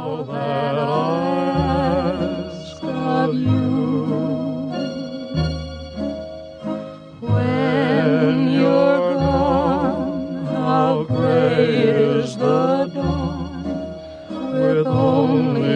all that I ask of you. When you're gone, how gray is the dawn, with only